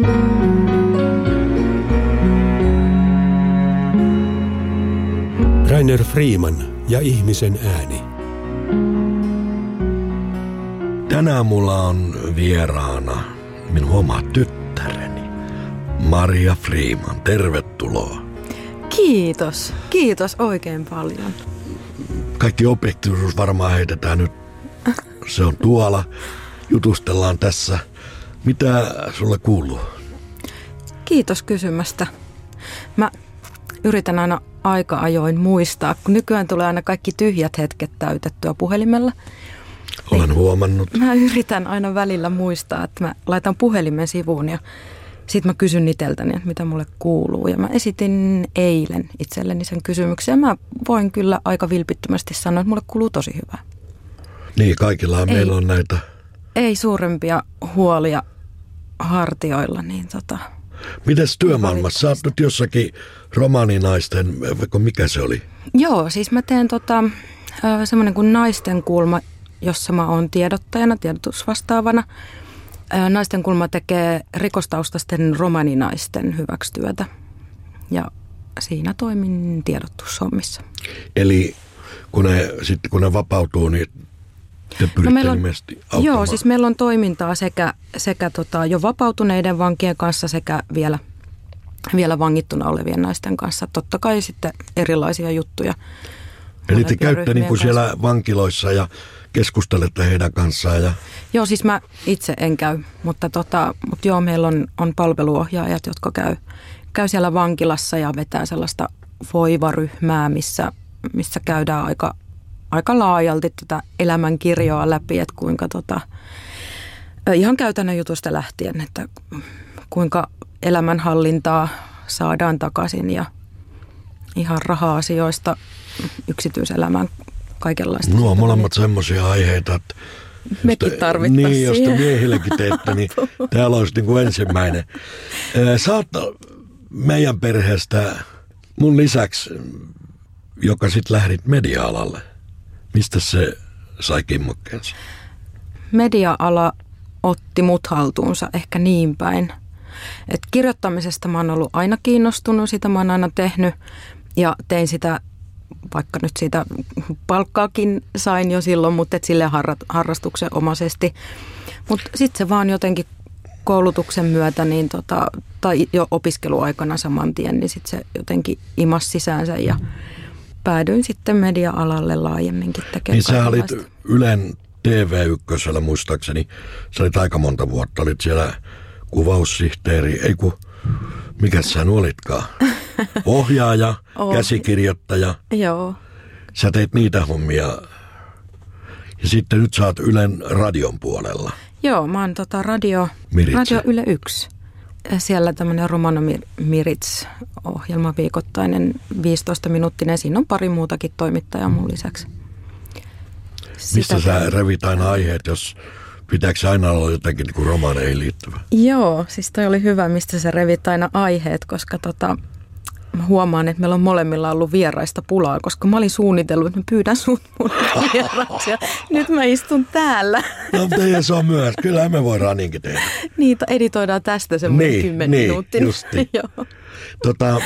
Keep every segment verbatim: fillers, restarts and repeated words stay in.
Rainer Freeman ja ihmisen ääni. Tänään mulla on vieraana minun oma tyttäreni, Maria Freeman. Tervetuloa. Kiitos. Kiitos oikein paljon. Kaikki objektiivisuus varmaan heitetään nyt. Se on tuolla. Jutustellaan tässä. Mitä sulle kuuluu? Kiitos kysymästä. Mä yritän aina aika ajoin muistaa, kun nykyään tulee aina kaikki tyhjät hetket täytettyä puhelimella. Olen niin huomannut. Mä yritän aina välillä muistaa, että mä laitan puhelimen sivuun ja sit mä kysyn iteltäni, että mitä mulle kuuluu. Ja mä esitin eilen itselleni sen kysymyksen ja mä voin kyllä aika vilpittömästi sanoa, että mulle kuuluu tosi hyvää. Niin, kaikillahan ei, meillä on näitä. Ei suurempia huolia hartioilla, niin tota... Mites työmaailmassa? Sä oot nyt jossakin romaaninaisten, mikä se oli? Joo, siis mä teen tota, semmoinen kuin Naisten kulma, jossa mä oon tiedottajana, tiedotusvastaavana. Naisten kulma tekee rikostaustaisten romaninaisten hyväksi työtä ja siinä toimin tiedotushommissa. Eli kun ne, sitten kun ne vapautuu, niin te pyritte no on, ilmeisesti auttamaan? Joo, siis meillä on toimintaa sekä, sekä tota jo vapautuneiden vankien kanssa sekä vielä, vielä vangittuna olevien naisten kanssa. Totta kai sitten erilaisia juttuja. Eli te käytte niin kuin siellä vankiloissa ja keskustelette heidän kanssaan? Ja... Joo, siis mä itse en käy, mutta, tota, mutta joo, meillä on, on palveluohjaajat, jotka käy, käy siellä vankilassa ja vetää sellaista foivaryhmää, missä, missä käydään aika, aika laajalti tätä elämänkirjoa läpi, että kuinka tota, ihan käytännön jutusta lähtien, että kuinka elämänhallintaa saadaan takaisin ja ihan raha-asioista yksityiselämään kaikenlaista. No, molemmat semmoisia aiheita, että mekin tarvittaisiin. Niin, jos te miehillekin teette, niin täällä olisi niin kuin ensimmäinen. Sä oot meidän perheestä mun lisäksi, joka sitten lähdit media-alalle. Mistä se sai kimmokkeensa? Media-ala otti mut haltuunsa ehkä niin päin. Et kirjoittamisesta mä oon ollut aina kiinnostunut, sitä mä oon aina tehnyt ja tein sitä, vaikka nyt siitä palkkaakin sain jo silloin, mutta et silleen harrastuksen omaisesti. Mutta sitten se vaan jotenkin koulutuksen myötä niin tota, tai jo opiskeluaikana saman tien, niin sitten se jotenkin imasi sisäänsä ja päädyin sitten media-alalle laajemminkin tekemään. Niin sä olit Ylen T V ykkösellä muistaakseni, sä olit aika monta vuotta, olit siellä kuvaussihteeri, ei kun, mikä sä olitkaan? Ohjaaja, oh. käsikirjoittaja. Joo. Sä teit niitä hommia ja sitten nyt sä oot Ylen radion puolella. Joo, mä oon tota radio, radio Yle yksi. Siellä tämmöinen Romano Mirits-ohjelma viikoittainen viisitoista minuuttinen. Siinä on pari muutakin toimittajaa mun lisäksi. Sitä Mistä sä revit aina aiheet, jos pitääkö aina olla jotenkin niin kuin romaaneihin liittyvä? Joo, siis toi oli hyvä, mistä sä revit aina aiheet, koska tota, mä huomaan, että meillä on molemmilla ollut vieraista pulaa, koska mä olin suunnitellut, että mä pyydän sut mun vieraiksi ja nyt mä istun täällä. No teidän se on myös, kyllä me voidaan niinkin tehdä. Niitä editoidaan tästä semmoinen niin, kymmenen niin, minuuttia. Justiin. Joo. Tota,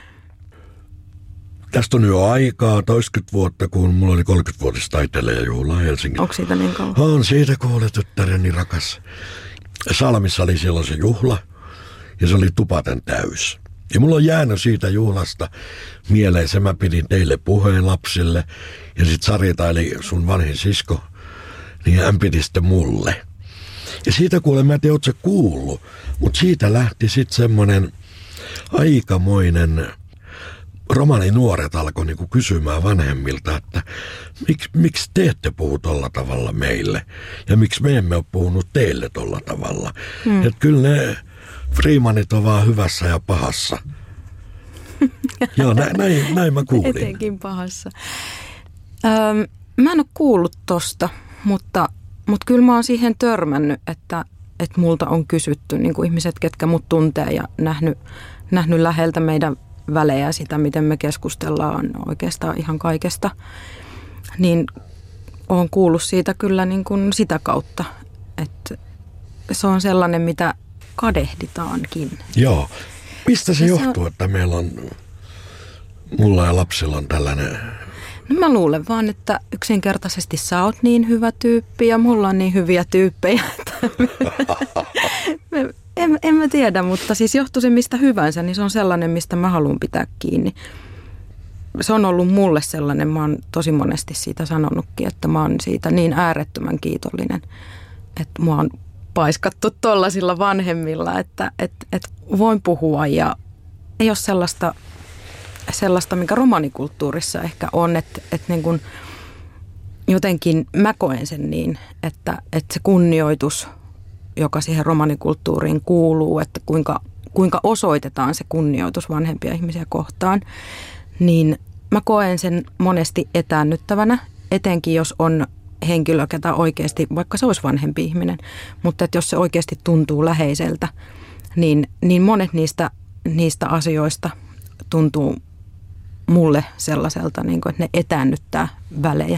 tästä on jo aikaa, toistakymmentä vuotta, kun mulla oli kolmekymmenvuotias taiteilijajuhla Helsingissä. Onko siitä niin kauan? On siitä, kuule tyttäreni rakas. Salmissa oli silloin se juhla ja se oli tupaten täys. Ja mulla on jäänyt siitä juhlasta mieleen, se mä pidin teille puheen lapsille ja sit Sarita eli sun vanhin sisko, niin hän piti sitten mulle. Ja siitä kuule, mä en tiedä, oot sä kuullut, mutta siitä lähti sitten semmoinen aikamoinen, romaninuoret alkoi niinku kysymään vanhemmilta, että miksi, miksi te ette puhu tolla tavalla meille ja miksi me emme ole puhunut teille tolla tavalla. Hmm. Että kyllä ne Freemanit on vaan hyvässä ja pahassa. Joo, näin, näin, näin mä kuulin. Etenkin pahassa. Öm, mä en ole kuullut tosta, mutta, mutta kyllä mä oon siihen törmännyt, että, että multa on kysytty niin kuin ihmiset, ketkä mut tuntee ja nähnyt, nähnyt läheltä meidän välejä sitä, miten me keskustellaan oikeastaan ihan kaikesta. Niin oon kuullut siitä kyllä niin kuin sitä kautta, että se on sellainen, mitä kadehditaankin. Joo. Mistä se Ja johtuu, se että meillä on, mulla ja lapsilla on tällainen... No mä luulen vaan, että yksinkertaisesti sä oot niin hyvä tyyppi ja mulla on niin hyviä tyyppejä. me, en, en mä tiedä, mutta siis johtuu se mistä hyvänsä, niin se on sellainen, mistä mä haluan pitää kiinni. Se on ollut mulle sellainen, mä oon tosi monesti siitä sanonutkin, että mä oon siitä niin äärettömän kiitollinen, että mua on paiskattu tollasilla vanhemmilla, että et, et voin puhua ja ei ole sellaista, sellaista mikä romanikulttuurissa ehkä on, että et niin kun jotenkin mä koen sen niin, että, että se kunnioitus, joka siihen romanikulttuuriin kuuluu, että kuinka, kuinka osoitetaan se kunnioitus vanhempia ihmisiä kohtaan, niin mä koen sen monesti etäännyttävänä, etenkin jos on henkilö, ketä oikeasti, vaikka se olisi vanhempi ihminen, mutta että jos se oikeasti tuntuu läheiseltä, niin, niin monet niistä, niistä asioista tuntuu mulle sellaiselta, niin kuin, että ne etäännyttää välejä.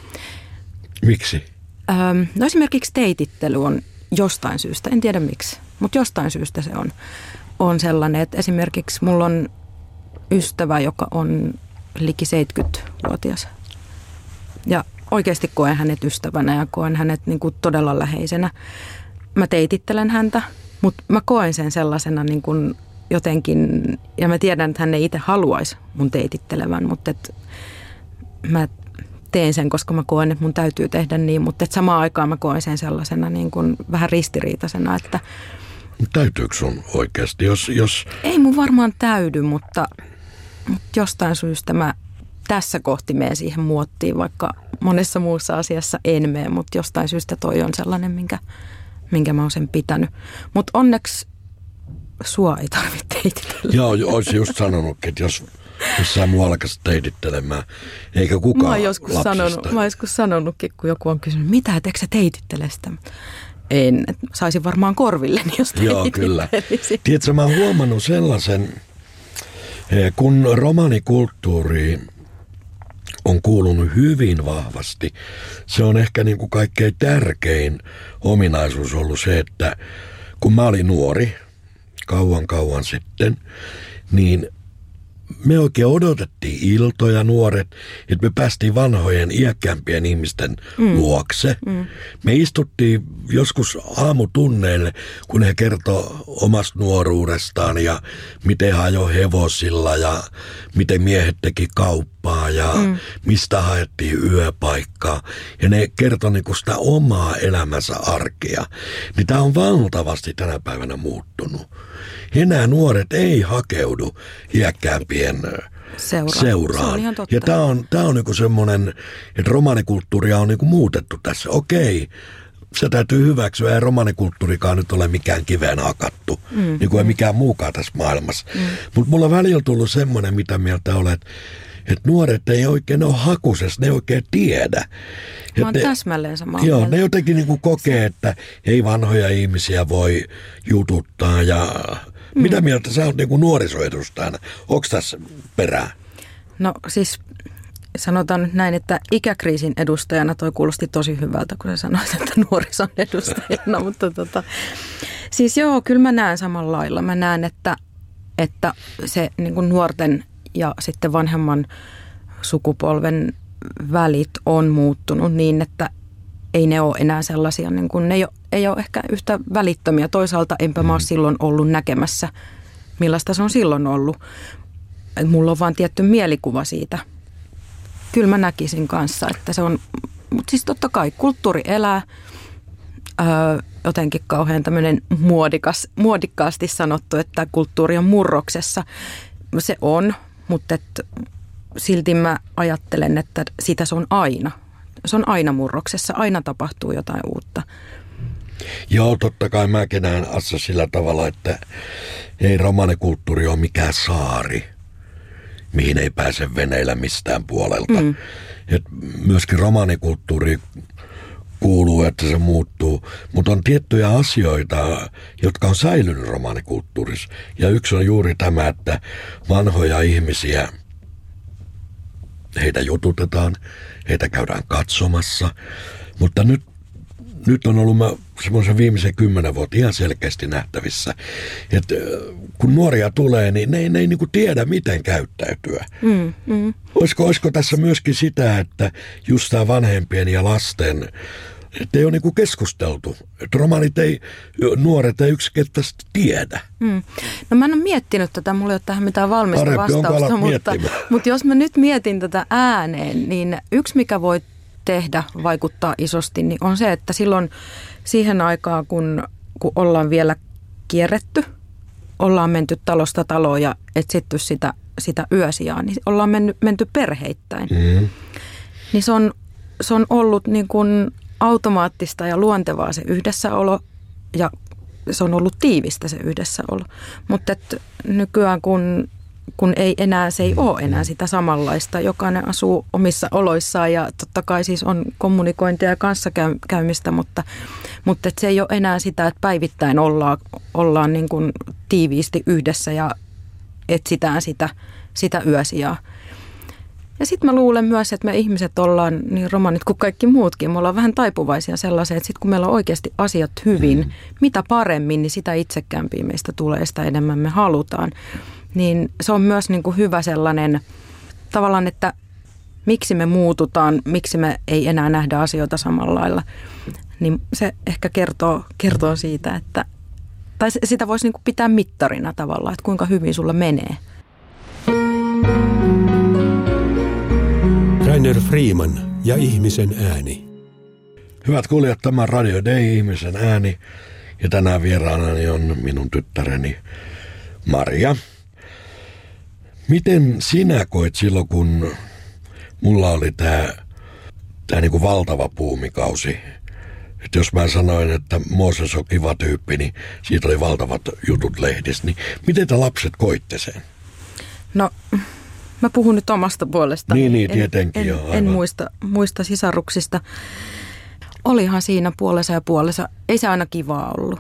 Miksi? Öm, no esimerkiksi teitittely on jostain syystä, en tiedä miksi, mutta jostain syystä se on, on sellainen, että esimerkiksi mulla on ystävä, joka on liki seitsemänkymmentävuotias ja oikeasti koen hänet ystävänä ja koen hänet niin kuin todella läheisenä. Mä teitittelen häntä, mutta mä koen sen sellaisena niin kuin jotenkin, ja mä tiedän, että hän ei itse haluaisi mun teitittelevän, mutta et mä teen sen, koska mä koen, että mun täytyy tehdä niin, mutta et samaan aikaan mä koen sen sellaisena niin kuin vähän ristiriitaisena, että täytyykö sun oikeasti, jos, jos... Ei mun varmaan täydy, mutta, mutta jostain syystä mä tässä kohti menen siihen muottiin, vaikka monessa muussa asiassa en mene, mutta jostain syystä toi on sellainen, minkä, minkä mä oon sen pitänyt. Mutta onneksi sua ei tarvitse teititellä. Joo, olisin just sanonutkin, että jos jossain muu alkaisi teitittelemään, eikä kukaan mä oon joskus lapsista. sanonut, mä oon joskus sanonutkin, kun joku on kysynyt, mitä, et eikö sä teitittele sitä? En, että saisin varmaan korvilleni, jos Joo, kyllä. Tiedätkö, mä oon huomannut sellaisen, kun romanikulttuuri on kuulunut hyvin vahvasti. Se on ehkä niin kuin kaikkein tärkein ominaisuus ollut se, että kun mä olin nuori, kauan kauan sitten, niin me oikein odotettiin iltoja nuoret, että me päästiin vanhojen iäkkäämpien ihmisten mm. luokse. Mm. Me istuttiin joskus aamutunneille, kun he kertoi omasta nuoruudestaan ja miten he ajoi hevosilla ja miten miehet teki kauppaa ja mm. mistä haettiin yöpaikkaa. Ja ne kertoi niinku sitä omaa elämänsä arkea. Niin tämä on valtavasti tänä päivänä muuttunut. Enää nuoret ei hakeudu iäkkäämpien Seura. seuraan. Se on ihan totta. Ja tämä on, tää on niinku semmoinen, että romanikulttuuria on niinku muutettu tässä. Okei, se täytyy hyväksyä, ei romanikulttuurikaan nyt ole mikään kiveen hakattu, mm. niin kuin ei mikään muukaan tässä maailmassa. Mm. Mutta mulla on välillä tullut semmoinen, mitä mieltä olet, että nuoret ei oikein ole hakusessa, ne ei oikein tiedä. Mä oon täsmälleen samaa Joo, mieltä. ne jotenkin niinku kokee, että ei vanhoja ihmisiä voi jututtaa ja... Mm. Mitä mieltä sä oot niinku nuorisoedustajana? Onko tässä perää? No siis sanotaan nyt näin, että ikäkriisin edustajana toi kuulosti tosi hyvältä, kun sä sanoit, että nuorison edustajana. Mutta tota, siis joo, kyllä mä näen samalla lailla. Mä näen, että, että se niin kuin nuorten ja sitten vanhemman sukupolven välit on muuttunut niin, että ei ne ole enää sellaisia, niin kuin, ne ei ole, ei ole ehkä yhtä välittömiä. Toisaalta enpä mä ole silloin ollut näkemässä, millaista se on silloin ollut. Et mulla on vaan tietty mielikuva siitä. Kyllä mä näkisin kanssa, että se on, mutta siis totta kai kulttuuri elää, öö, jotenkin kauhean tämmöinen muodikas, muodikkaasti sanottu, että kulttuuri on murroksessa. Se on, mutta et, silti mä ajattelen, että sitä se on aina. Se on aina murroksessa, aina tapahtuu jotain uutta. Joo, totta kai mäkin näen Assa sillä tavalla, että ei romanikulttuuri ole mikään saari, mihin ei pääse veneillä mistään puolelta. Mm. Et myöskin romanikulttuuri kuuluu, että se muuttuu, mutta on tiettyjä asioita, jotka on säilynyt romanikulttuurissa. Ja yksi on juuri tämä, että vanhoja ihmisiä, heitä jututetaan, heitä käydään katsomassa, mutta nyt, nyt on ollut, mä semmoisen viimeisen kymmenen vuotta ihan selkeästi nähtävissä, että kun nuoria tulee, niin ne ei, ne ei niin kuin tiedä, miten käyttäytyä. Mm, mm. Olisiko, olisiko tässä myöskin sitä, että just tämä vanhempien ja lasten, että ei ole niin kuin keskusteltu. Että romanit ei, nuoret ei yksinkertaisesti tiedä. Mm. No mä en ole miettinyt tätä, mulla ei ole tähän mitään valmista Parempi vastausta, mutta, mutta jos mä nyt mietin tätä ääneen, niin yksi mikä voi tehdä, vaikuttaa isosti, niin on se, että silloin siihen aikaan, kun, kun ollaan vielä kierretty, ollaan menty talosta taloon ja etsitty sitä, sitä yösijaa, niin ollaan menny, menty perheittäin. Mm. Niin se on, se on ollut niin kuin automaattista ja luontevaa se yhdessäolo ja se on ollut tiivistä se yhdessäolo. Mutta nykyään kun, kun ei enää, se ei ole enää sitä samanlaista. Jokainen asuu omissa oloissaan ja totta kai siis on kommunikointia ja kanssakäymistä, mutta, mutta et se ei ole enää sitä, että päivittäin ollaan, ollaan niin kuin tiiviisti yhdessä ja etsitään sitä, sitä yösijaa. Ja sitten mä luulen myös, että me ihmiset ollaan, niin romanit kuin kaikki muutkin, me ollaan vähän taipuvaisia sellaiseen, että sitten kun meillä on oikeasti asiat hyvin, mm. mitä paremmin, niin sitä itsekkäämpiä meistä tulee, sitä enemmän me halutaan. Niin se on myös niin kuin hyvä sellainen tavallaan, että miksi me muututaan, miksi me ei enää nähdä asioita samalla lailla. Niin se ehkä kertoo, kertoo siitä, että, tai sitä voisi niin kuin pitää mittarina tavallaan, että kuinka hyvin sulla menee. Rainer Freeman ja ihmisen ääni. Hyvät kuulijat, tämä on Radio Day, ihmisen ääni. Ja tänään vieraanani on minun tyttäreni Maria. Miten sinä koit silloin, kun mulla oli tämä tää niinku valtava buumikausi? Että jos mä sanoin, että Mooses on kiva tyyppi, niin siitä oli valtavat jutut lehdissä. Niin miten te lapset koitte sen? No, mä puhun nyt omasta puolestani. Niin, niin tietenkin en, joo. En, en muista, muista sisaruksista. Olihan siinä puolessa ja puolessa. Ei se aina kivaa ollut.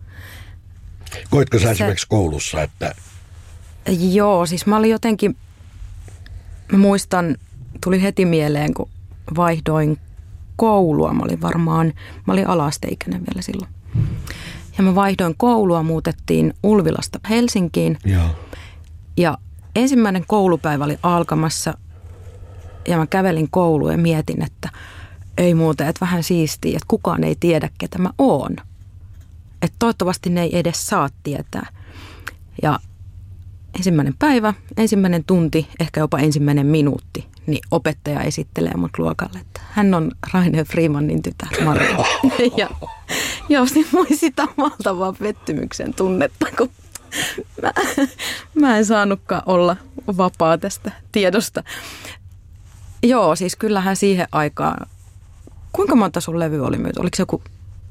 Koitko sä se, esimerkiksi koulussa, että... Joo, siis mä olin jotenkin... Mä muistan, tuli heti mieleen, kun vaihdoin koulua. Mä olin varmaan, mä olin ala-asteikäinen vielä silloin. Ja mä vaihdoin koulua, muutettiin Ulvilasta Helsinkiin. Joo. Ja ensimmäinen koulupäivä oli alkamassa ja mä kävelin kouluun ja mietin, että ei muuten, että vähän siistiä, että kukaan ei tiedä, ketä mä oon. Että toivottavasti ne ei edes saa tietää. Ja ensimmäinen päivä, ensimmäinen tunti, ehkä jopa ensimmäinen minuutti, niin opettaja esittelee mut luokalle, että hän on Rainer Freemanin tytär Maria. Ja jousin moi sitä valtavaa pettymyksen tunnetta, kun Mä, mä en saanutkaan olla vapaa tästä tiedosta. Joo, siis kyllähän siihen aikaan, kuinka monta sun levy oli myyty? Oliko se joku...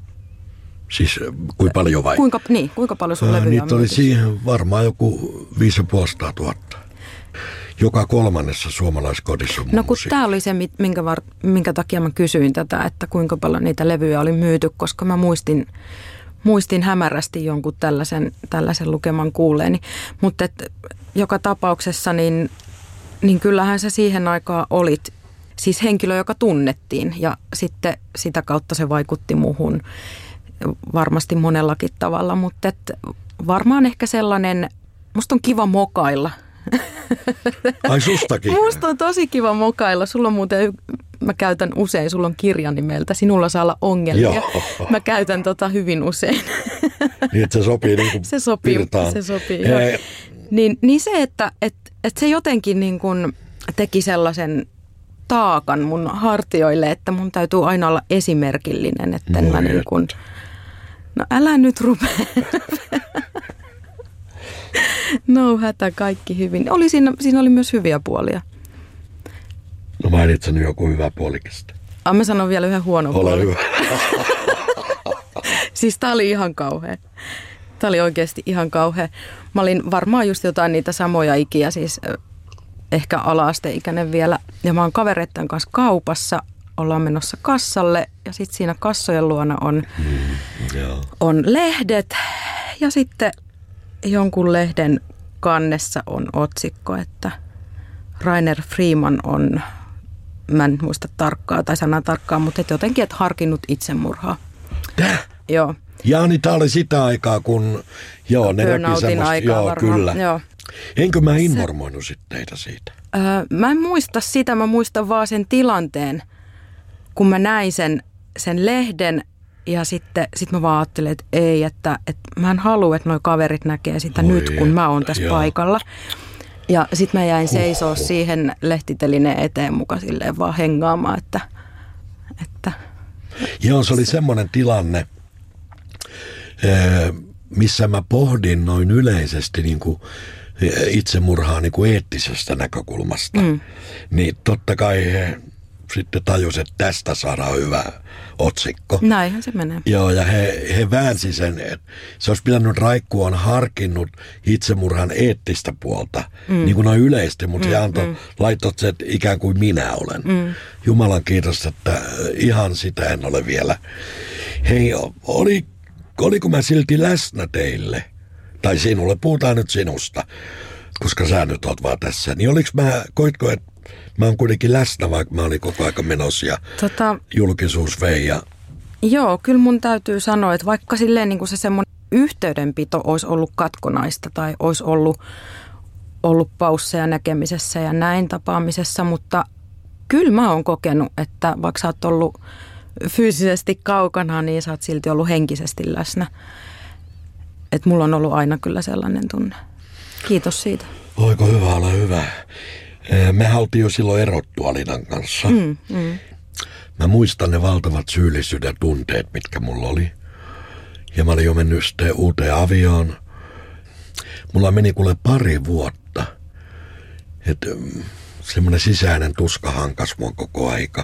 Siis kuinka paljon vai? Kuinka, niin, kuinka paljon sun levyjä on Niitä oli myyty? siihen varmaan joku viisi ja puolisataa tuhatta. Joka kolmannessa suomalaiskodissa on No kun musiikki. tää oli se, minkä, var, minkä takia mä kysyin tätä, että kuinka paljon niitä levyjä oli myyty, koska mä muistin... Muistin hämärästi jonkun tällaisen, tällaisen lukeman kuulleeni, mutta et, joka tapauksessa niin, niin kyllähän sä siihen aikaan olit siis henkilö, joka tunnettiin ja sitten sitä kautta se vaikutti muhun varmasti monellakin tavalla, mutta et, varmaan ehkä sellainen, musta on kiva mokailla. Ai sustakin? Musta on tosi kiva mokailla. Sulla on muuten, mä käytän usein, sulla on kirja nimeltä, Sinulla saa olla ongelmia. Joo. Mä käytän tota hyvin usein. Niin, että se sopii niin kuin se sopii, virtaan. Se sopii, joo. Niin, niin se, että et, et se jotenkin niin kuin teki sellaisen taakan mun hartioille, että mun täytyy aina olla esimerkillinen, että en mä niin kuin, no älä nyt rupea. No hätä, kaikki hyvin. Oli siinä, siinä oli myös hyviä puolia. No mainitsen nyt joku hyvä puolikista. Ah, mä sanon vielä yhden huonon Ole puolen. hyvä. Siis tää oli ihan kauhea. Tää oli oikeasti ihan kauhea. Mä olin varmaan just jotain niitä samoja ikiä, siis ehkä ala-asteikäinen vielä. Ja mä oon kavereitten kanssa kaupassa, ollaan menossa kassalle ja sitten siinä kassojen luona on, mm, on lehdet ja sitten jonkun lehden kannessa on otsikko, että Rainer Freeman on, mä en muista tarkkaa tai sanaa tarkkaa, mutta et jotenkin, että harkinnut itsemurhaa. Täh? joo. Jaa, niin tää oli sitä aikaa, kun joo, ne repi semmoista. Joo, varmaan. kyllä. Joo. Enkö mä informoinut sitten teitä siitä? Öö, mä en muista sitä, mä muistan vaan sen tilanteen, kun mä näin sen, sen lehden ja sitten sit mä vaan ajattelin, että ei, että, että mä en halua, että noi kaverit näkee sitä Oi, nyt, kun mä oon tässä joo. paikalla. Ja sitten mä jäin seisoo Uhuh. siihen lehtitelineen eteen mukaan silleen vaan hengaamaan, että... että joo, se oli semmoinen tilanne, missä mä pohdin noin yleisesti niin kuin itsemurhaa niin kuin eettisestä näkökulmasta. Mm. Niin totta kai he sitten tajusivat, että tästä saadaan hyvä otsikko. Näinhän se menee. Joo, ja he, he väänsi sen, että se olisi pitänyt Raikku on harkinnut itsemurhan eettistä puolta, mm. niin kuin noin yleisesti, mutta mm, he antoi, mm. laittoi se, että ikään kuin minä olen. Mm. Jumalan kiitos, että ihan sitä en ole vielä. Hei, oli, oliko mä silti läsnä teille? Tai sinulle, puhutaan nyt sinusta, koska sä nyt oot vaan tässä. Niin oliks mä, koitko, että mä oon kuitenkin läsnä, vaikka mä olin koko ajan menossa ja tota, julkisuus vei ja... Joo, kyllä mun täytyy sanoa, että vaikka silleen niin kuin se semmoinen yhteydenpito olisi ollut katkonaista tai olisi ollut, ollut pausseja näkemisessä ja näin tapaamisessa, mutta kyllä mä oon kokenut, että vaikka sä oot ollut fyysisesti kaukana, niin sä oot silti ollut henkisesti läsnä. Että mulla on ollut aina kyllä sellainen tunne. Kiitos siitä. Oiko hyvä, ole hyvä. Me oltiin jo silloin erottua Linan kanssa. Mm, mm. Mä muistan ne valtavat syyllisyyden tunteet, mitkä mulla oli. Ja mä olin jo mennyt sitten uuteen avioon. Mulla meni kuule pari vuotta. Että semmoinen sisäinen tuska hankas mua koko aika.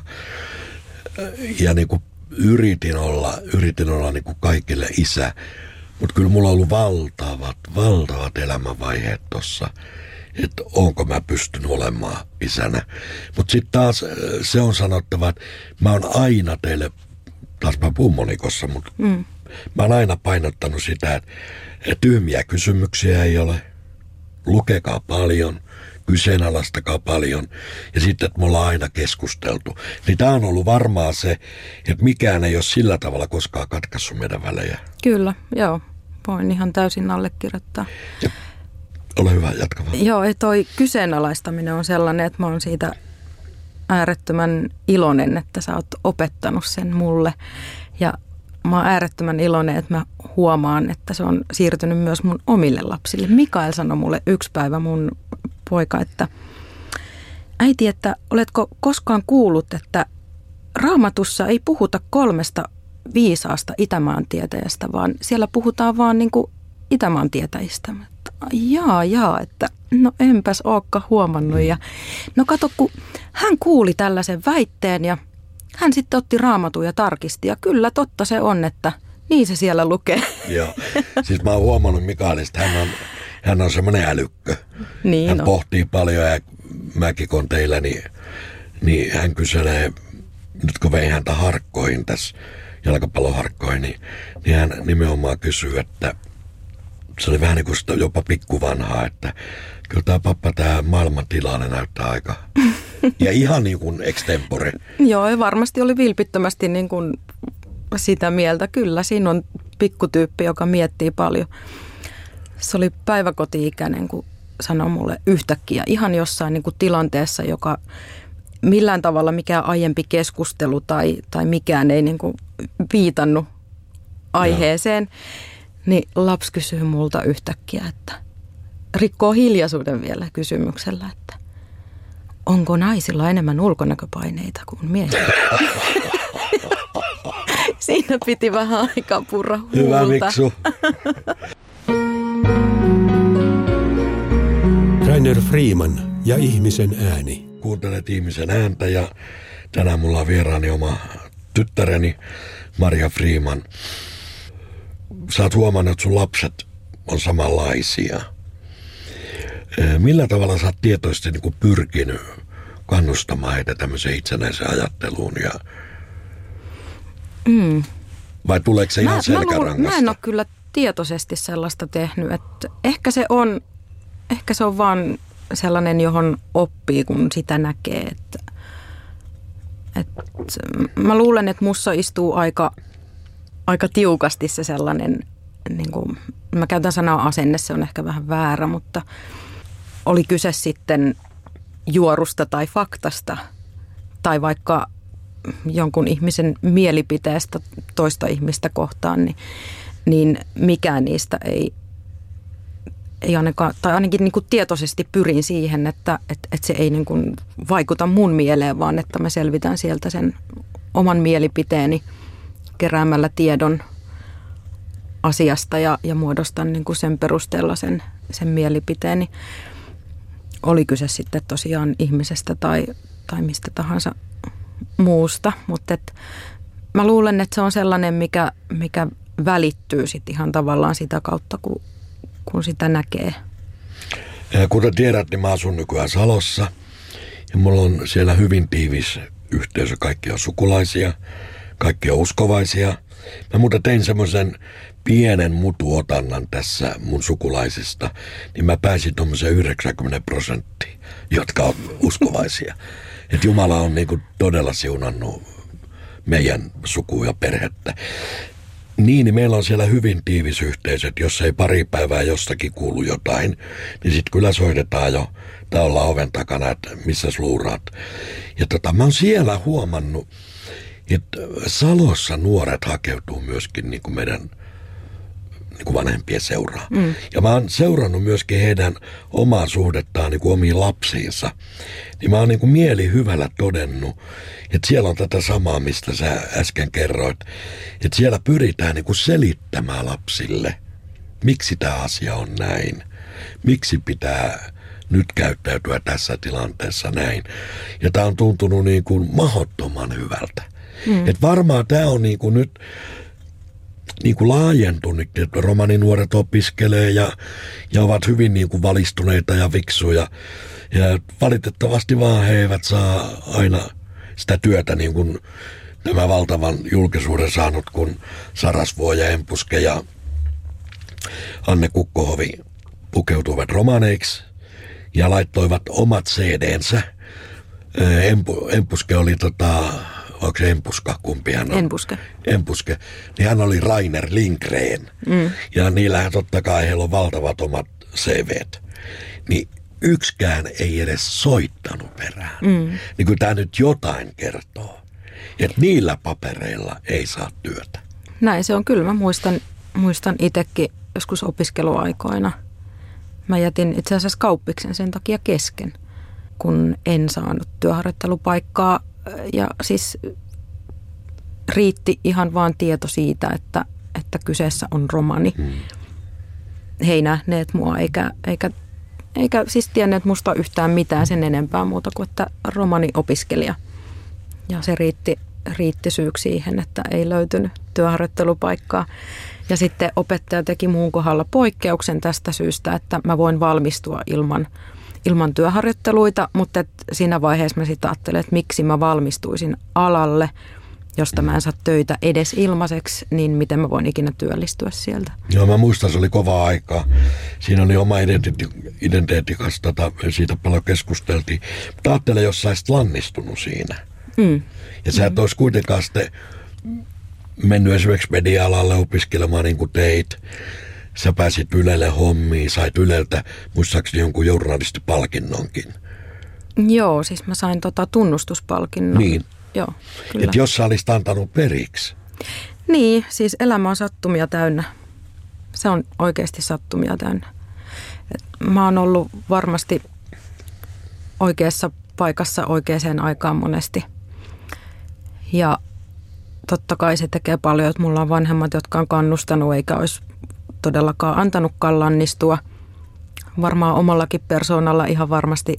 Ja niin kuin yritin olla, yritin olla niin kuin kaikille isä. Mutta kyllä mulla on ollut valtavat, valtavat elämänvaiheet tossa, että onko mä pystynyt olemaan isänä. Mutta sitten taas se on sanottava, että mä oon aina teille, taas mä puhun monikossa, mutta mm. mä oon aina painottanut sitä, että, että tyhmiä kysymyksiä ei ole, lukekaa paljon, kyseenalaistakaa paljon ja sitten, että me ollaan aina keskusteltu. Niin tää on ollut varmaan se, että mikään ei ole sillä tavalla koskaan katkaissut meidän välejä. Kyllä, joo. Voin ihan täysin allekirjoittaa. Ja, ole hyvä, jatka vaan. Joo, toi kyseenalaistaminen on sellainen, että mä oon siitä äärettömän iloinen, että sä oot opettanut sen mulle. Ja mä oon äärettömän iloinen, että mä huomaan, että se on siirtynyt myös mun omille lapsille. Mikael sanoi mulle yksi päivä, mun poika, että äiti, että oletko koskaan kuullut, että Raamatussa ei puhuta kolmesta viisaasta itämaantietäjästä, vaan siellä puhutaan vaan niin kuin itämaantietäjistä. Jaa, jaa, että no enpäs olekaan huomannut. Ja, no kato, kun hän kuuli tällaisen väitteen ja hän sitten otti Raamatun ja tarkisti. Ja kyllä totta se on, että niin se siellä lukee. Joo, siis mä oon huomannut Mikaelista, hän on, hän on semmoinen älykkö. Niin hän no. pohtii paljon ja mäkin kun teillä, niin, niin hän kyselee, nyt kun vei häntä harkkoihin tässä, jalkapalloharkkoihin, niin, niin hän nimenomaan kysyy, että se oli vähän niin kuin jopa pikkuvanhaa, että kyllä tämä pappa, tämä maailmantilanne näyttää aika, ja ihan niin kuin extempore. Joo, ja varmasti oli vilpittömästi niin kuin sitä mieltä. Kyllä, siinä on pikkutyyppi, joka miettii paljon. Se oli päiväkoti-ikäinen, kun sanoi mulle yhtäkkiä ihan jossain niin kuin tilanteessa, joka millään tavalla mikään aiempi keskustelu tai, tai mikään ei niin kuin viitannut aiheeseen, ja. Niin lapsi kysyy multa yhtäkkiä, että rikkoo hiljaisuuden vielä kysymyksellä, että onko naisilla enemmän ulkonäköpaineita kuin miehillä? Siinä piti vähän aikaa purra huulta. Hyvä Miksu. Rainer Freeman ja ihmisen ääni. Kuuntelet ihmisen ääntä ja tänään mulla on vieraani oma tyttäreni Maria Freeman. Sä oot huomannut, että sun lapset on samanlaisia. Millä tavalla sä oot tietoisesti niin kuin pyrkinyt kannustamaan heitä tämmöiseen itsenäiseen ajatteluun? Ja... Mm. Vai tuleeko se ihan selkärangasta? Mä, mä en ole kyllä tietoisesti sellaista tehnyt. Että ehkä se on, ehkä se on vaan sellainen, johon oppii, kun sitä näkee. Että, että mä luulen, että mussa istuu aika aika tiukasti se sellainen, niin kuin, mä käytän sanaa asenne, se on ehkä vähän väärä, mutta oli kyse sitten juorusta tai faktasta tai vaikka jonkun ihmisen mielipiteestä toista ihmistä kohtaan, niin, niin mikään niistä ei, ei ainakaan, tai ainakin niin kuin tietoisesti pyrin siihen, että, että, että se ei niin kuin vaikuta mun mieleen, vaan että mä selvitän sieltä sen oman mielipiteeni keräämällä tiedon asiasta ja, ja muodostan niin kuin sen perusteella sen, sen mielipiteeni. Oli kyse sitten tosiaan ihmisestä tai, tai mistä tahansa muusta, mutta et mä luulen, että se on sellainen, mikä, mikä välittyy sitten ihan tavallaan sitä kautta, kun, kun sitä näkee. Ja kuten tiedät, niin mä asun nykyään Salossa ja mulla on siellä hyvin tiivis yhteisö. Kaikki on sukulaisia, kaikki on uskovaisia. Mä muuten tein semmoisen pienen mutuotannan tässä mun sukulaisista, niin mä pääsin tuommoiseen yhdeksänkymmentä prosenttia, jotka on uskovaisia. Että Jumala on niinku todella siunannut meidän sukua ja perhettä. Niin, niin meillä on siellä hyvin tiivis yhteisö, että jos ei pari päivää jostakin kuulu jotain, niin sitten kyllä soitetaan jo tai ollaan oven takana, että missäs luuraat. Ja tota, mä oon siellä huomannut, että Salossa nuoret hakeutuu myöskin niin kuin meidän niin kuin vanhempien seuraa. Mm. Ja mä oon seurannut myöskin heidän omaa suhdettaan niin kuin omiin lapsiinsa. Niin mä oon niin kuin mieli hyvällä todennut, että siellä on tätä samaa, mistä sä äsken kerroit. Että siellä pyritään niin kuin selittämään lapsille, miksi tämä asia on näin. Miksi pitää nyt käyttäytyä tässä tilanteessa näin. Ja tää on tuntunut niin kuin mahdottoman hyvältä. Mm. Että varmaan tää on niin kuin nyt niin kuin laajentunut, että romaninuoret opiskelee ja, ja ovat hyvin niin kuin valistuneita ja fiksuja. Ja valitettavasti vaan he eivät saa aina sitä työtä niin kuin nämä valtavan julkisuuden saanut, kun Sarasvuo ja Empuske ja Anne Kukkohovi pukeutuivat romaneiksi ja laittoivat omat C D:nsä. Empu, Empuske oli tota... Onko se Empuska, kumpi hän on? Empuske. Empuske. Niin hän oli Rainer Lindgren. Mm. Ja niillähän totta kai heillä on valtavat omat C V:t. Niin yksikään ei edes soittanut perään. Mm. Niin kyllä tämä nyt jotain kertoo. Että niillä papereilla ei saa työtä. Näin se on kyllä. Mä muistan, muistan itsekin joskus opiskeluaikoina. Mä jätin itse asiassa kauppiksen sen takia kesken, kun en saanut työharjoittelupaikkaa. Ja siis riitti ihan vaan tieto siitä, että, että kyseessä on romani. Hmm. He ei nähneet mua eikä, eikä, eikä siis tienneet musta yhtään mitään sen enempää muuta kuin, että romani-opiskelija. Ja se riitti, riitti syyksi siihen, että ei löytynyt työharjoittelupaikkaa. Ja sitten opettaja teki muun kohdalla poikkeuksen tästä syystä, että mä voin valmistua ilman ilman työharjoitteluita, mutta et siinä vaiheessa mä sitten ajattelin, että miksi mä valmistuisin alalle, josta mä en saa töitä edes ilmaiseksi, niin miten mä voin ikinä työllistyä sieltä. Joo, mä muistan, se oli kovaa aikaa. Siinä oli oma identiteetti, identiteetti kanssa, tota, siitä paljon keskusteltiin. Mutta ajattelen, jos sä olisit lannistunut siinä. Mm. Ja sä et mm. olisi kuitenkaan sitten mennyt esimerkiksi media-alalle opiskelemaan niin kuin teit. Sä pääsit Ylelle hommiin, sait Yleltä muistaakseni jonkun journalistipalkinnonkin. Joo, siis mä sain tota tunnustuspalkinnon. Niin. Joo, kyllä. Et jos sä olisit antanut periksi. Niin, siis elämä on sattumia täynnä. Se on oikeasti sattumia täynnä. Et mä oon ollut varmasti oikeassa paikassa oikeaan aikaan monesti. Ja totta kai se tekee paljon, että mulla on vanhemmat, jotka on kannustanut eikä olisi todellakaan antanutkaan lannistua. Varmaan omallakin persoonalla ihan varmasti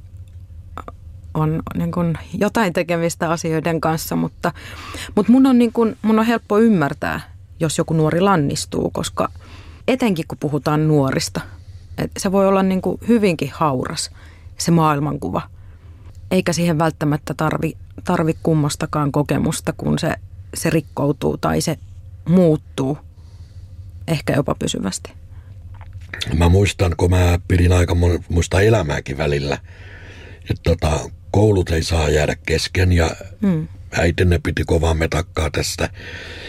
on niin kuin jotain tekemistä asioiden kanssa, mutta, mutta mun, on niin kuin, mun on helppo ymmärtää, jos joku nuori lannistuu, koska etenkin kun puhutaan nuorista, että se voi olla niin kuin hyvinkin hauras se maailmankuva, eikä siihen välttämättä tarvi, tarvi kummastakaan kokemusta, kun se, se rikkoutuu tai se muuttuu. Ehkä jopa pysyvästi. Mä muistan, kun mä pidin aika muista elämääkin välillä, että tota, koulut ei saa jäädä kesken ja mm. äitenne piti kovaa metakkaa tästä.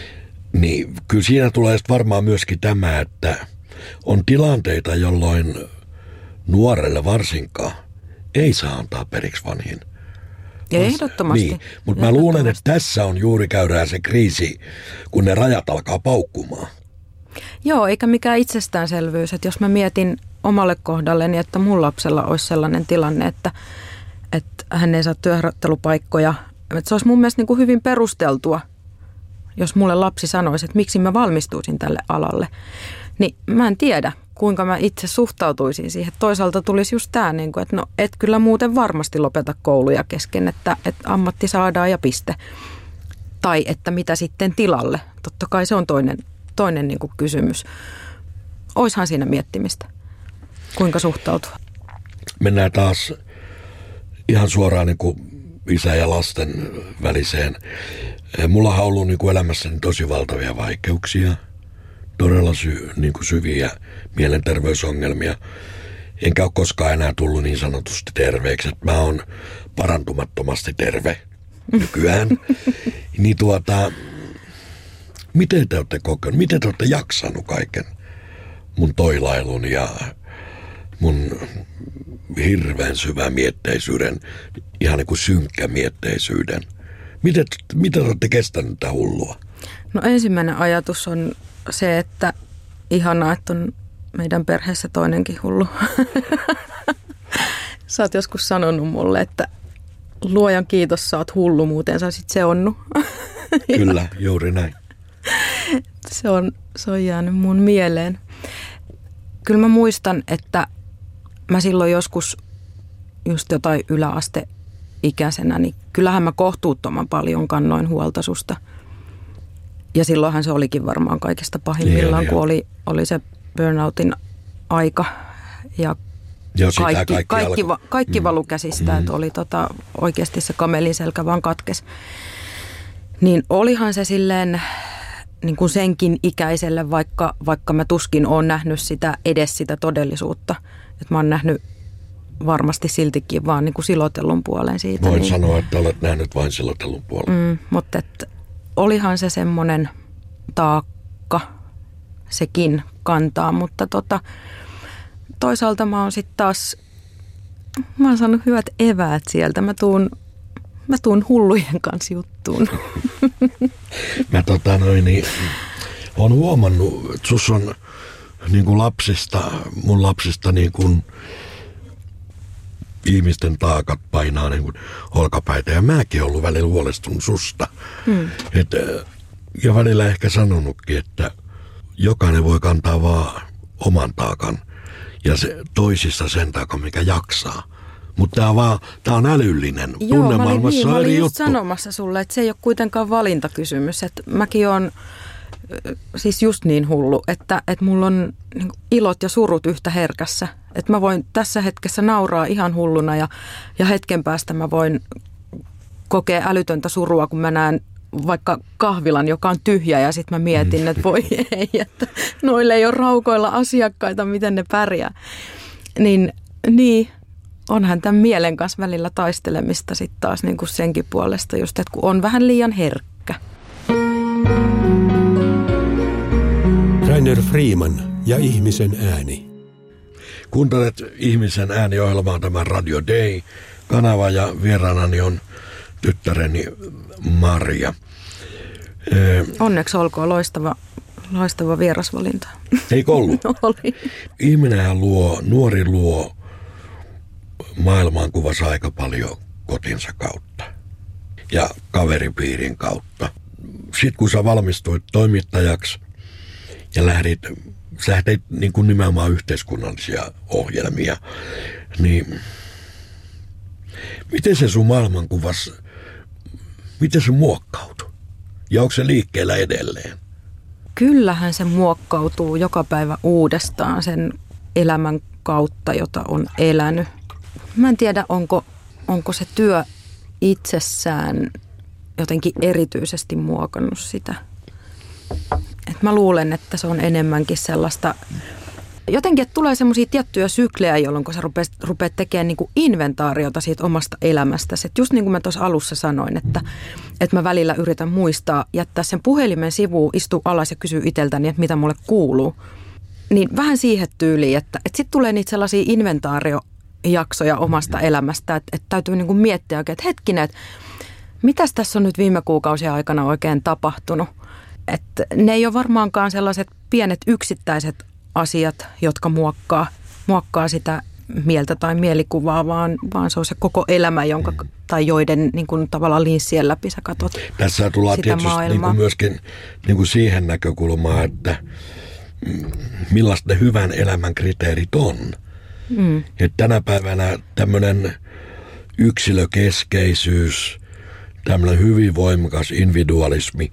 Niin kyllä siinä tulee varmaan myöskin tämä, että on tilanteita, jolloin nuorelle varsinkaan ei saa antaa periksi vanhin. Ja ehdottomasti. Niin, mutta mä luulen, että tässä on juuri käydään se kriisi, kun ne rajat alkaa paukkumaan. Joo, eikä mikään itsestäänselvyys. Että jos mä mietin omalle kohdalleni, että mun lapsella olisi sellainen tilanne, että, että hän ei saa työharjoittelupaikkoja. Että se olisi mun mielestä niin kuin hyvin perusteltua, jos mulle lapsi sanoisi, että miksi mä valmistuisin tälle alalle. Niin mä en tiedä, kuinka mä itse suhtautuisin siihen. Toisaalta tulisi just tämä, että no et kyllä muuten varmasti lopeta kouluja kesken, että, että ammatti saadaan ja piste. Tai että mitä sitten tilalle. Totta kai se on toinen, toinen niin kuin kysymys. Oishan siinä miettimistä, kuinka suhtautua. Mennään taas ihan suoraan niin kuin isä ja lasten väliseen. Mullahan on ollut niin kuin elämässäni tosi valtavia vaikeuksia. Todella sy, niin kuin syviä mielenterveysongelmia. Enkä ole koskaan enää tullut niin sanotusti terveeksi, että mä oon parantumattomasti terve nykyään. Niin tuota, miten te olette kokenut, miten te olette jaksanut kaiken mun toilailun ja mun hirveän syvän mietteisyyden, ihan niin kuin synkkä mietteisyyden. Miten, miten te olette kestänyt tätä hullua? No ensimmäinen ajatus on se, että ihanaa, että on meidän perheessä toinenkin hullu. Sä oot joskus sanonut mulle, että luojan kiitos, sä oot hullu, muuten sä olisit seonnut. Kyllä, juuri näin. Se on, se on jäänyt mun mieleen. Kyllä mä muistan, että mä silloin joskus just jotain yläasteikäisenä, niin kyllähän mä kohtuuttoman paljon kannoin huolta susta. Ja silloinhan se olikin varmaan kaikista pahimmillaan, kun oli, oli se burnoutin aika ja Joo, kaikki, kaikki, kaikki, va, kaikki mm. valu käsistä, mm. että oli tota, oikeasti se kamelin selkä vaan katkesi. Niin olihan se silleen niin kuin senkin ikäiselle, vaikka, vaikka mä tuskin oon nähnyt sitä, edes sitä todellisuutta. Että mä oon nähnyt varmasti siltikin vaan niin kuin silotellun puolen siitä. Voin niin, sanoa, että olet nähnyt vain silotellun puolen. Mm, mutta että olihan se semmoinen taakka sekin kantaa, mutta tota, toisaalta mä oon sitten taas, mä oon saanut hyvät eväät sieltä. Mä tuun, mä tuun hullujen kanssa juttuun. Mä tota noin, niin, oon huomannut, että sus on niin kuin lapsista, mun lapsista niin kuin ihmisten taakat painaa niin kuin olkapäitä. Ja mäkin olen ollut välillä huolestunut susta. Hmm. Et, ja välillä ehkä sanonutkin, että jokainen voi kantaa vaan oman taakan. Ja se, toisissa sen taakan, mikä jaksaa. Mutta tämä on, tää on älyllinen. Joo, Tunnemaailmassa mä olin, niin, on eri mä olin just juttu. sanomassa sulle, että se ei ole kuitenkaan valintakysymys. Että mäkin olen siis just niin hullu, että, että mulla on niin ilot ja surut yhtä herkässä. Että mä voin tässä hetkessä nauraa ihan hulluna ja, ja hetken päästä mä voin kokea älytöntä surua, kun mä näen vaikka kahvilan, joka on tyhjä ja sitten mä mietin, että voi ei, että noille ei ole raukoilla asiakkaita, miten ne pärjää. Niin, niin onhan tämän mielen kanssa välillä taistelemista sitten taas niin kuin senkin puolesta just, että kun on vähän liian herkkä. Rainer Freeman ja ihmisen ääni. Kuuntelet ihmisen ääniohjelmaa tämän Radio Day-kanava ja vieraanani on tyttäreni Marja. Onneksi olkoon loistava, loistava vierasvalinta. Eikö ollut? Oli. Ihminenhän luo, nuori luo maailmankuvassa aika paljon kotinsa kautta ja kaveripiirin kautta. Sitten kun sä valmistuit toimittajaksi ja lähdit, sä lähdit niin kuin nimenomaan yhteiskunnallisia ohjelmia, niin miten se sun maailmankuvassa, miten se muokkautui? Ja onko se liikkeellä edelleen? Kyllähän se muokkautuu joka päivä uudestaan sen elämän kautta, jota on elänyt. Mä en tiedä, onko, onko se työ itsessään jotenkin erityisesti muokannut sitä. Et mä luulen, että se on enemmänkin sellaista jotenkin, että tulee semmoisia tiettyjä syklejä, jolloin kun sä rupeat, rupeat tekemään niin kuin inventaariota siitä omasta elämästäsi. Että just niin kuin mä tuossa alussa sanoin, että, että mä välillä yritän muistaa, jättää sen puhelimen sivuun, istua alas ja kysyä itseltäni, että mitä mulle kuuluu. Niin vähän siihen tyyliin, että, että sitten tulee niitä sellaisia inventaariojaksoja omasta elämästä, että, että täytyy niin kuin miettiä oikein, että hetkinen, että mitäs tässä on nyt viime kuukausien aikana oikein tapahtunut. Että ne ei ole varmaankaan sellaiset pienet yksittäiset asiat, jotka muokkaa, muokkaa sitä mieltä tai mielikuvaa, vaan, vaan se on se koko elämä, jonka, tai joiden niin kuin, tavallaan linssien läpi sä katot tässä tullaan sitä tietysti niin kuin myöskin niin kuin siihen näkökulmaan, että millaista ne hyvän elämän kriteerit on. Mm. Että tänä päivänä tämmöinen yksilökeskeisyys, tämmöinen hyvin voimakas individualismi,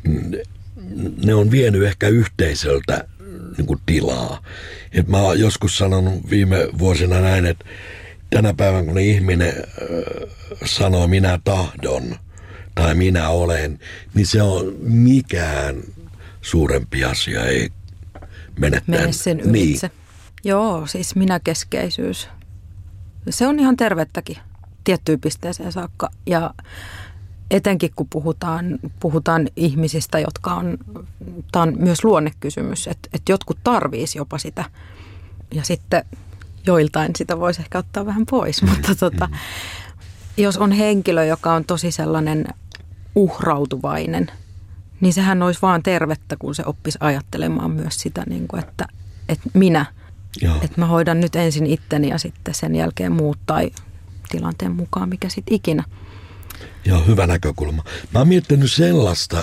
ne on vienyt ehkä yhteisöltä niin kuin tilaa. Et mä oon joskus sanonut viime vuosina näin, että tänä päivänä kun ihminen äh, sanoo minä tahdon tai minä olen, niin se on mikään suurempi asia, ei mene, mene sen ylitse. Niin. Joo, siis minäkeskeisyys. Se on ihan tervettäkin tiettyyn pisteeseen saakka ja etenkin kun puhutaan, puhutaan ihmisistä, jotka on, tämä on myös luonnekysymys, että, että jotkut tarvitsisi jopa sitä ja sitten joiltain sitä voisi ehkä ottaa vähän pois, mutta tota, jos on henkilö, joka on tosi sellainen uhrautuvainen, niin sehän olisi vaan tervettä, kun se oppisi ajattelemaan myös sitä, niin kuin, että, että minä, Joo. että mä hoidan nyt ensin itteni ja sitten sen jälkeen muut tai tilanteen mukaan, mikä sitten ikinä. Joo, hyvä näkökulma. Mä oon miettinyt sellaista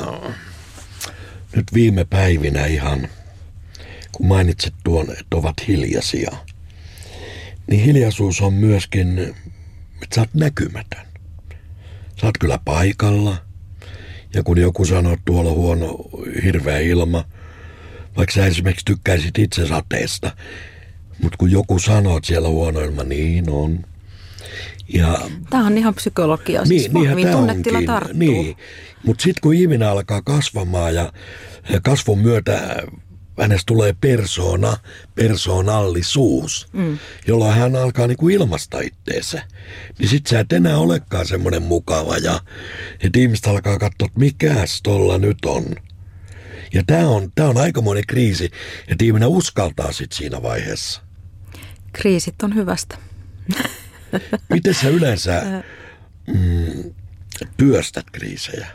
nyt viime päivinä ihan, kun mainitsit tuon, että ovat hiljaisia. Niin hiljaisuus on myöskin, että sä oot näkymätön. Sä oot kyllä paikalla. Ja kun joku sanoo, että tuolla on huono, hirveä ilma, vaikka sä esimerkiksi tykkäisit itse sateesta, mutta kun joku sanoo, että siellä on huono ilma, niin on. Ja, tämä on ihan psykologia, siis niin, vahvin tunnetila tarttuu. Niin, mutta sitten kun ihminen alkaa kasvamaan ja kasvun myötä hänestä tulee persoona, persoonallisuus, mm. jolloin hän alkaa niinku ilmaista itteensä, niin sitten sä et enää olekaan semmoinen mukava ja että ihmiset alkaa katsoa, että mikäs tolla nyt on. Ja tämä on, tää on aikamoinen kriisi, että ihminen uskaltaa sitten siinä vaiheessa. Kriisit on hyvästä. Miten sä yleensä mm, työstät kriisejä?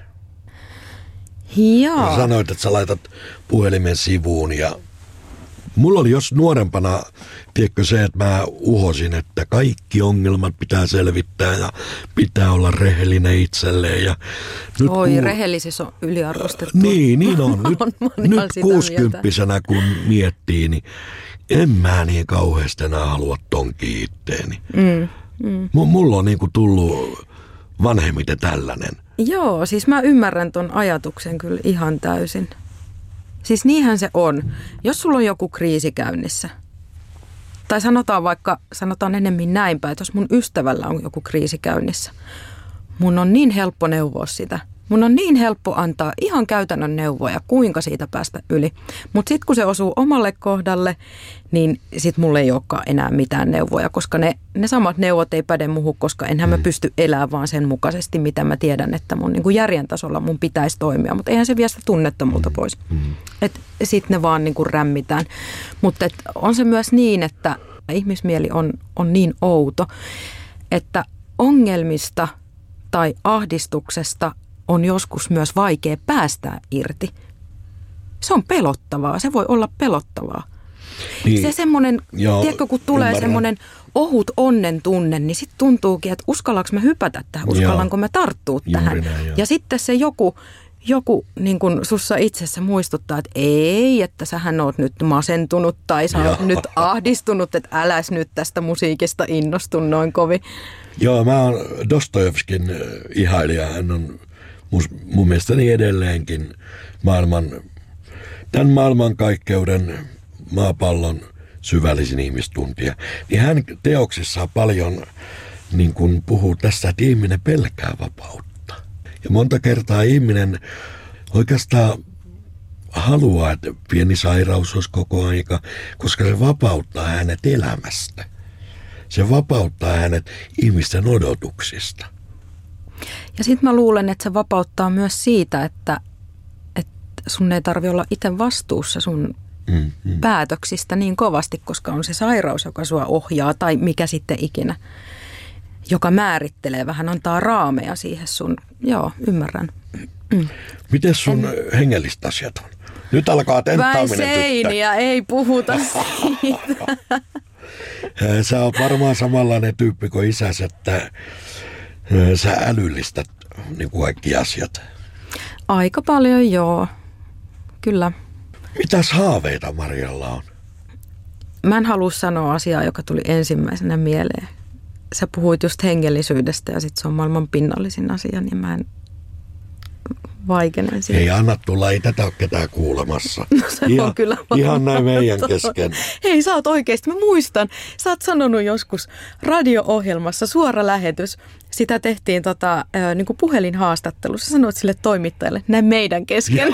Joo. Sä sanoit, että sä laitat puhelimen sivuun ja mulla oli jos nuorempana, tiedätkö se, että mä uhosin, että kaikki ongelmat pitää selvittää ja pitää olla rehellinen itselleen. Ja nyt Oi, ku... rehellisyys on yliarvostettu. Niin, niin on. Nyt, nyt kuusikymppisenä kun miettii, niin en mä niin kauheasti enää halua tonkia itteeni. Mm, mm. Mulla on niinku tullut vanhemmiten tällainen. Joo, siis mä ymmärrän ton ajatuksen kyllä ihan täysin. Siis niinhän se on. Jos sulla on joku kriisi käynnissä, tai sanotaan vaikka, sanotaan enemmän näinpä, että jos mun ystävällä on joku kriisi käynnissä, mun on niin helppo neuvoa sitä. Mun on niin helppo antaa ihan käytännön neuvoja, kuinka siitä päästä yli. Mutta sitten kun se osuu omalle kohdalle, niin sitten mulle ei olekaan enää mitään neuvoja, koska ne, ne samat neuvot ei päde muuhun, koska enhän mä pysty elämään vaan sen mukaisesti, mitä mä tiedän, että mun niin kuin järjen tasolla mun pitäisi toimia. Mutta eihän se vie sitä tunnetta multa pois. Että sitten ne vaan niin kuin rämmitään. Mutta on se myös niin, että ihmismieli on, on niin outo, että ongelmista tai ahdistuksesta on joskus myös vaikea päästää irti. Se on pelottavaa. Se voi olla pelottavaa. Niin, se semmoinen, joo, tiedätkö, kun tulee ymmärrän. semmoinen ohut onnen tunne, niin sitten tuntuukin, että uskallanko mä hypätä tähän, uskallanko mä tarttua tähän. Näin, ja sitten se joku, joku niin kun sussa itsessä muistuttaa, että ei, että sähän oot nyt masentunut tai sä oot nyt ahdistunut, että äläs nyt tästä musiikista innostu noin kovin. Joo, mä oon Dostojevskin ihailija. Hän on mun mielestäni edelleenkin maailman, tämän maailmankaikkeuden maapallon syvällisin ihmistuntija. Niin hän teoksissaan paljon niin kuin puhuu tästä, että ihminen pelkää vapautta. Ja monta kertaa ihminen oikeastaan haluaa, että pieni sairaus olisi koko aika, koska se vapauttaa hänet elämästä. Se vapauttaa hänet ihmisten odotuksista. Ja sitten mä luulen, että se vapauttaa myös siitä, että, että sun ei tarvitse olla itse vastuussa sun mm, mm. päätöksistä niin kovasti, koska on se sairaus, joka sua ohjaa tai mikä sitten ikinä, joka määrittelee vähän, antaa raameja siihen sun, joo, ymmärrän. Mm. Miten sun en... hengelliset asiat on? Nyt alkaa tenttaaminen. Päin seiniä, ei puhuta siitä. Sä oot varmaan samanlainen tyyppi kuin isäsi, että sä älyllistät niin kuin kaikki asiat. Aika paljon, joo. Kyllä. Mitäs haaveita Marjalla on? Mä en halua sanoa asiaa, joka tuli ensimmäisenä mieleen. Sä puhuit just hengellisyydestä ja sit se on maailman pinnallisin asia, niin mä en vaikenen siitä. Ei anna tulla, ei tätä ole ketään kuulemassa. No se ihan, on kyllä ihan näin meidän kesken. Hei, sä oot oikeesti, mä muistan, sä oot sanonut joskus radio-ohjelmassa, suora lähetys, sitä tehtiin tota, äh, niin kuin puhelinhaastattelussa, sä sanoit sille toimittajalle, näin meidän kesken.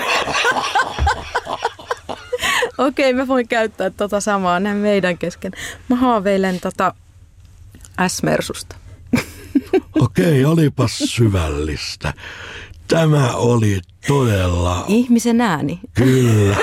Okei, okay, mä voin käyttää tota samaa, näin meidän kesken. Mä haaveilen tota S-Mersusta. Okei, okay, olipas syvällistä. Tämä oli todella... ihmisen ääni. Kyllä.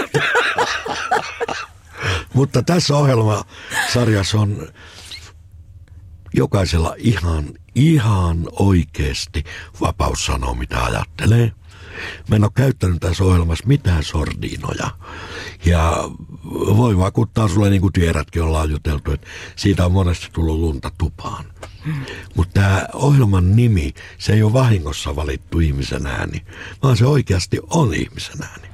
Mutta tässä ohjelmasarjassa on jokaisella ihan, ihan oikeasti vapaus sanoa, mitä ajattelee. Mä en ole käyttänyt tässä ohjelmassa mitään sordiinoja. Ja voi vakuuttaa sulle, niin kuin tiedätkin, ollaan juteltu, että siitä on monesti tullut lunta tupaan. Hmm. Mutta tämä ohjelman nimi, se ei ole vahingossa valittu ihmisen ääni, vaan se oikeasti on ihmisen ääni.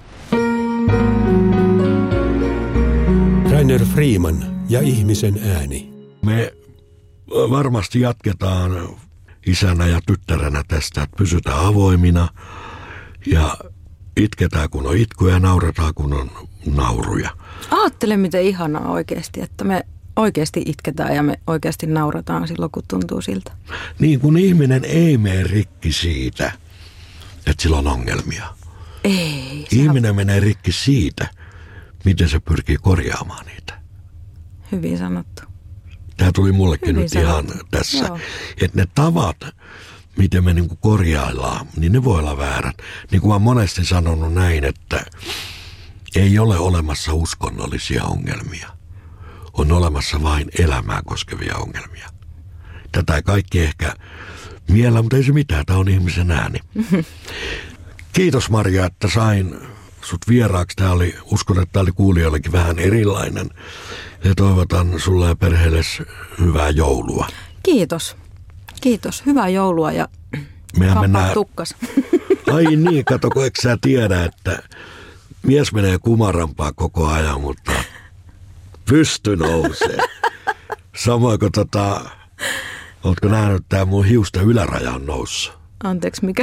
Rainer Freeman ja ihmisen ääni. Me varmasti jatketaan isänä ja tyttärenä tästä, että pysytään avoimina ja itketään kun on itkuja ja nauretaan kun on nauruja. Aattele miten ihanaa oikeasti, että me oikeasti itketään ja me oikeasti naurataan silloin, kun tuntuu siltä. Niin kun ihminen ei mene rikki siitä, että sillä on ongelmia. Ei. Ihminen on... menee rikki siitä, miten se pyrkii korjaamaan niitä. Hyvin sanottu. Tämä tuli mullekin Hyvin nyt sanottu. Ihan tässä, Joo. että ne tavat, miten me niinku korjaillaan, niin ne voi olla väärät. Niin kuin mä monesti sanonut näin, että ei ole olemassa uskonnollisia ongelmia. On olemassa vain elämää koskevia ongelmia. Tätä ei kaikki ehkä miellä, mutta ei se mitään. Tämä on ihmisen ääni. Kiitos Marja, että sain sut vieraaksi. Tämä oli, uskon, että tämä oli kuulijoillekin vähän erilainen. Ja toivotan sulle ja perheelle hyvää joulua. Kiitos. Kiitos. Hyvää joulua ja Mehän mennään... tukkas. Ai niin, kato, kun eikö sä tiedä, että mies menee kumarampaa koko ajan, mutta pysty nousee. Samoin kuin tota, ootko nähnyt, että tää mun hiusten yläraja on noussut? Anteeksi, mikä?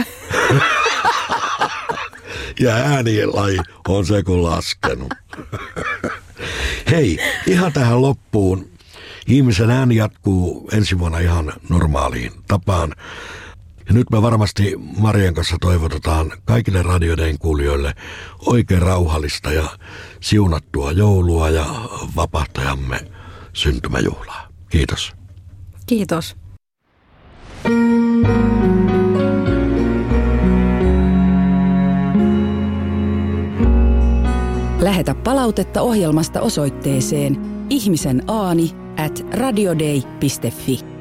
Ja äänilaji on se kun laskenut. Hei, ihan tähän loppuun. Ihmisen ääni jatkuu ensi vuonna ihan normaaliin tapaan. Ja nyt me varmasti Marjan kanssa toivotetaan kaikille radioiden kuulijoille oikein rauhallista ja siunattua joulua ja vapahtajamme syntymäjuhlaa. Kiitos. Kiitos. Lähetä palautetta ohjelmasta osoitteeseen ihmisen aani at radiodei piste fi.